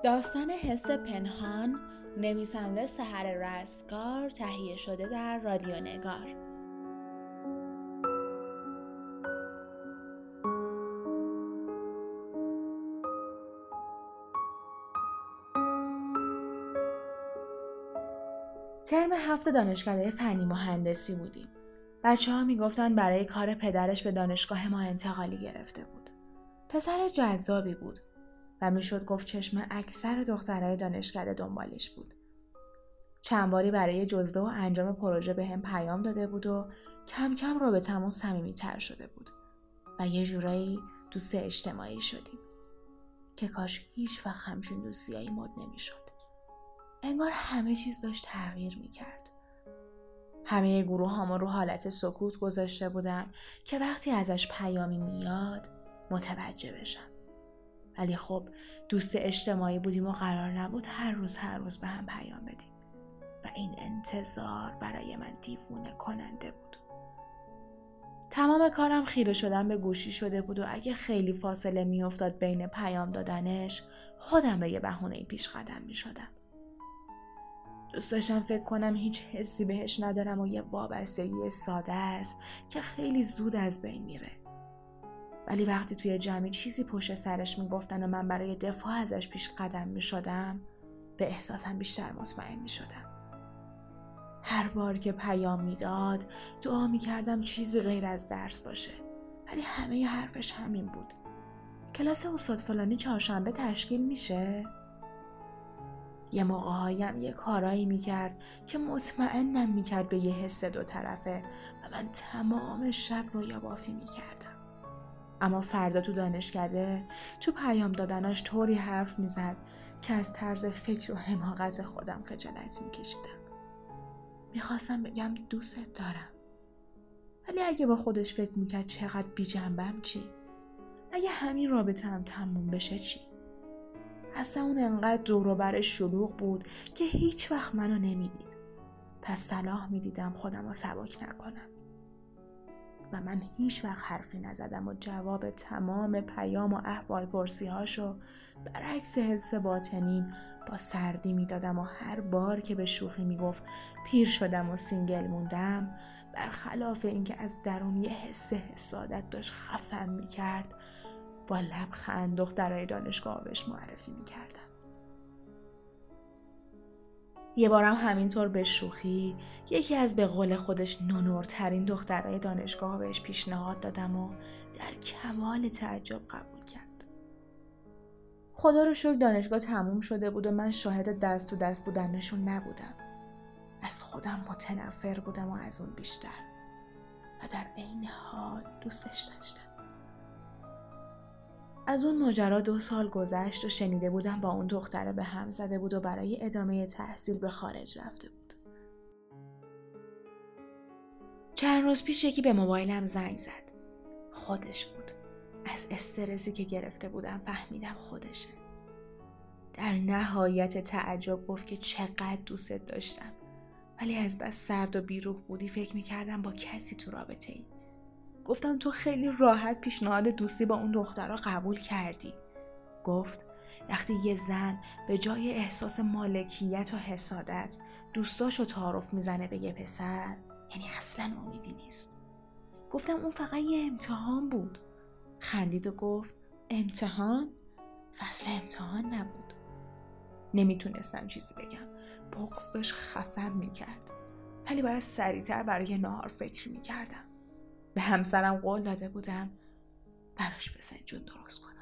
داستان حس پنهان، نویسنده سحر رستگار، تهیه شده در رادیو نگار. ترم 7 دانشکده فنی مهندسی بودیم. بچه‌ها میگفتن برای کار پدرش به دانشگاه ما انتقالی گرفته بود. پسر جذابی بود و میشد گفت چشم اکثر دخترای دانشکده دنبالش بود. چند باری برای جزوه و انجام پروژه به هم پیام داده بود و کم کم رابطمون صمیمی‌تر شده بود و یه جورایی دوست اجتماعی شدیم که کاش هیچ وقت همچین دوستیایی مد نمیشد. انگار همه چیز داشت تغییر میکرد. همه گروه هامو رو حالت سکوت گذاشته بودم که وقتی ازش پیامی میاد متوجه بشم. ولی خب دوست اجتماعی بودیم و قرار نبود هر روز به هم پیام بدیم و این انتظار برای من دیوونه کننده بود. تمام کارم خیره شدن به گوشی شده بود و اگه خیلی فاصله میافتاد بین پیام دادنش خودم به یه بهونه‌ای پیش قدم میشدم. دوست داشتم فکر کنم هیچ حسی بهش ندارم و یه وابستگی ساده است که خیلی زود از بین میره. ولی وقتی توی جمعی چیزی پشت سرش میگفتن و من برای دفاع ازش پیش قدم میشدم به احساسم بیشتر مطمئن میشدم. هر بار که پیام میداد دعا میکردم چیزی غیر از درس باشه، ولی همه ی حرفش همین بود: کلاس استاد فلانی چهارشنبه تشکیل میشه؟ یه موقع‌هایم یه کارایی میکرد که مطمئنم میکرد به یه حس دو طرفه و من تمام شب رویا بافی میکردم. اما فردا تو دانشکده تو پیام دادناش طوری حرف میزد که از طرز فکر و حماقت خودم خجالت میکشیدم. میخواستم بگم دوستت دارم، ولی اگه با خودش فکر میکرد چقدر بی جنبم چی؟ اگه همین رابطه هم تموم بشه چی؟ اصلا اون انقدر دور و برش شلوغ بود که هیچ وقت منو نمیدید. پس صلاح میدیدم خودم رو سبک نکنم. و من هیچ وقت حرفی نزدم و جواب تمام پیام و احوال پرسی هاشو برعکس حس باطنیم با سردی میدادم و هر بار که به شوخی میگفت پیر شدم و سینگل موندم، برخلاف اینکه از درون یه حس حسادت داشت خفم میکرد، با لبخند دخترای دانشگاه بهش معرفی میکردم. یه بارم همینطور به شوخی یکی از به قول خودش نونورترین دخترای دانشگاه بهش پیشنهاد دادم و در کمال تعجب قبول کرد. خدا رو شکر دانشگاه تموم شده بود و من شاهد دست تو دست بودنشون نبودم. از خودم متنفر بودم و از اون بیشتر و در عین حال دوستش داشتم. از اون ماجرا 2 سال گذشت و شنیده بودم با اون دختره به هم زده بود و برای ادامه تحصیل به خارج رفته بود. چند روز پیش یکی به موبایلم زنگ زد. خودش بود. از استرسی که گرفته بودم فهمیدم خودشه. در نهایت تعجب گفت که چقدر دوستت داشتم، ولی از بس سرد و بیروح بودی فکر میکردم با کسی تو رابطه ای. گفتم تو خیلی راحت پیشنهاد دوستی با اون دخترها قبول کردی. گفت وقتی یه زن به جای احساس مالکیت و حسادت دوستاشو تعارف میزنه به یه پسر، یعنی اصلا امیدی نیست. گفتم اون فقط یه امتحان بود. خندید و گفت امتحان؟ فصل امتحان نبود. نمیتونستم چیزی بگم. بغض داشت خفم میکرد. ولی باید سریعتر برای نهار فکر میکردم. به همسرم قول داده بودم براش فسنجون درست کنم.